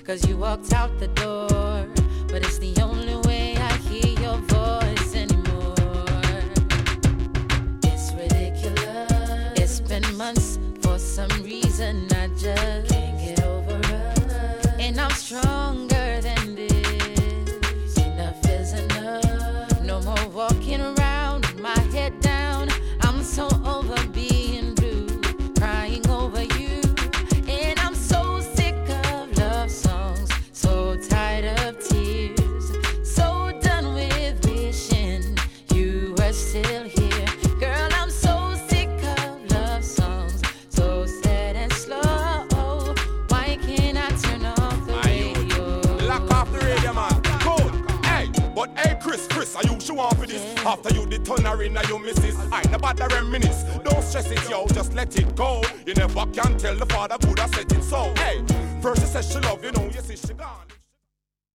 'cause you walked out the door. But it's the only way I hear your voice anymore. It's ridiculous. It's been months, for some reason I just can't get over us. And I'm stronger than this. Enough is enough. No more walking around with my head down. I'm so over being blue, crying over you. And I'm so sick of love songs, so tired of tears, so done with wishing you were still here. Girl, I'm so sick of love songs, so sad and slow. Why can't I turn off the radio? Lock off the radio, man. Cool. Hey, but hey, Chris, are you sure for this? Yeah. After you did turn her in, now you misses. I ain't about to reminisce. Don't stress it, yo, just let it go. You never can tell the father Buddha said it so. Hey, first she says she love you, know you see she gone.